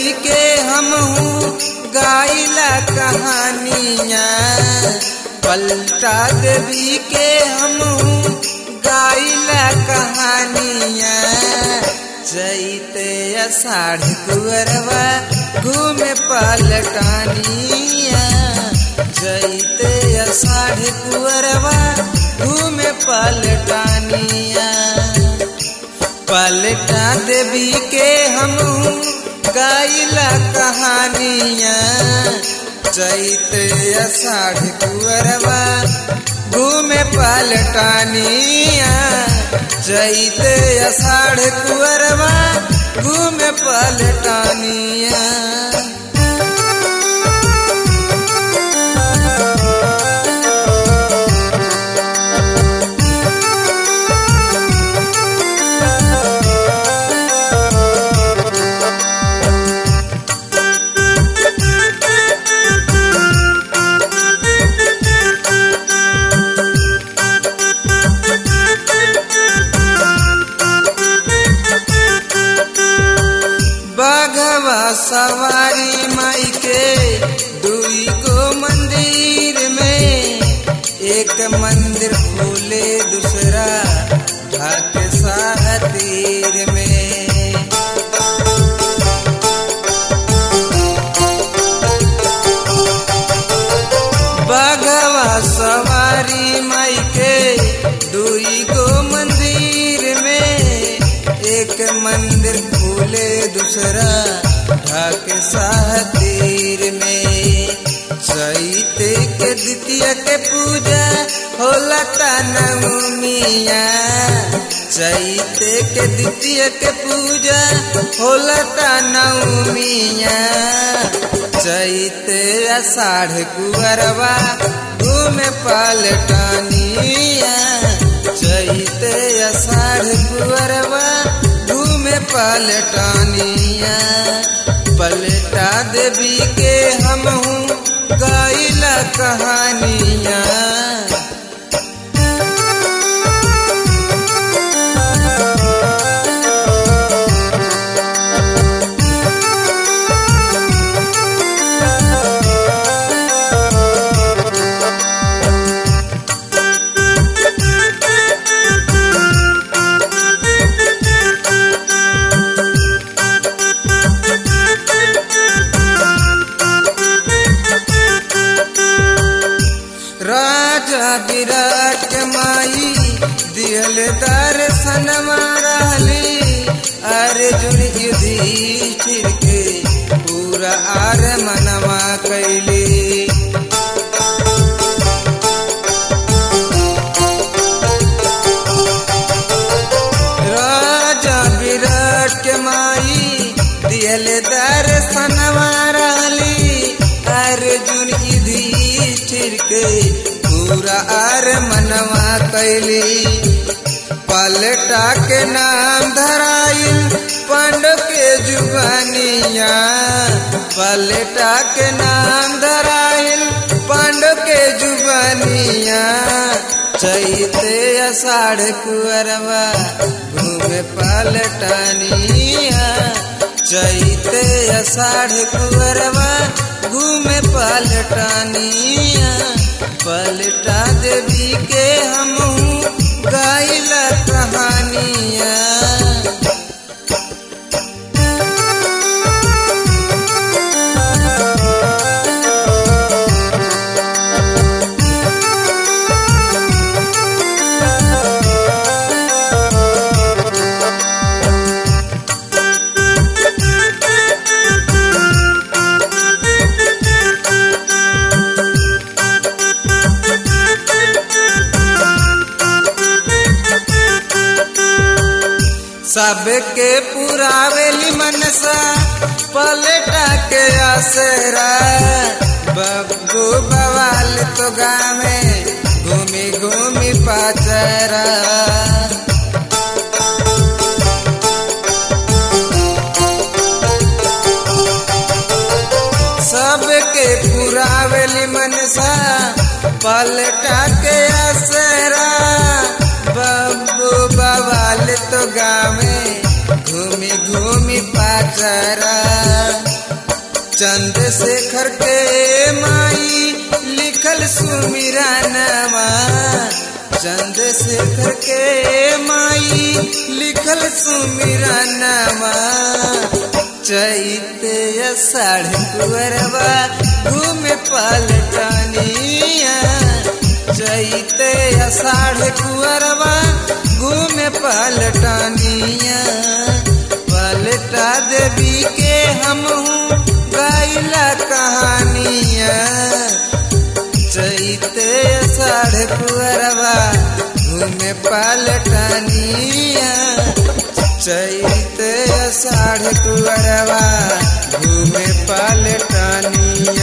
देवी के हम गाइला कहानियाँ, पलटा देवी के हम गाइला कहानियाँ। चैते आषाढ़ कुंवरवा घूमे पलटानिया, चैते आषाढ़ कुंवरवा घूमे पलटानिया। पलटा देवी के हम गाइला कहानियाँ, चैते आषाढ़ कुंवरवा घूमे पलटानिया, चैते आषाढ़ कुंवरवा घूमे पलटानिया। बाघवा सवारी माई के दुई को मंदिर में, एक मंदिर खोले दूसरा ढाके साहतीर में। बाघवा सवारी माई के दुई को मंदिर में, एक मंदिर खोले दूसरा ढाके साहतीर में। चैते के द्वितीय के पूजा होला नवमिया, चैते के द्वितीय के पूजा होला नवमिया। चैते आषाढ़ कुंवरवा घूमे पलटानिया, चैते आषाढ़ कुंवरवा घूमे पलटानिया। पलटा देवी के हम गाइला कहानियाँ। राजा विराट माई दियल दर्शनमा रहली, अर्जुन युधिष्ठिर के पूरा आरमनमा कैली। राजा विराट के माई दियल दर्शनमा रहली, अर्जुन युधिष्ठिर के पूरा आरमनमा कैली। पलटा के नाम धराइल पांडव के जुबानिया, पलटा के नाम धराइल पांडव के जुबानिया। चैते आषाढ़ कुंवरवा घूमे पलटानिया, चैते आषाढ़ कुंवरवा घूमे पलटानिया। पलटा देवी के हम गाइला कहानियाँ। सबके पुरावेली मनसा पलटा के आसरा, बब्बू बवाल तो गावे घूमी घूमी पाचरा। सबके पुरावेली मनसा पलटा के आसरा, बब्बू बवाल तो गावे घूमी घूमी पाचरा। चंद्रशेखर के माई लिखल सुमिरनवा, चंद्रशेखर के माई लिखल सुमिरनवा। चैत आषाढ़ कुंवरवा घूमे पलटनिया, चैत आषाढ़ कुंवरवा घूमे पलटनिया। पलटा देवी के हमहू गाइला कहानिया, चैत आषाढ़ कुंवरवा घूमे पलटनिया, चैत आषाढ़ कुंवरवा घूमे पलटनिया।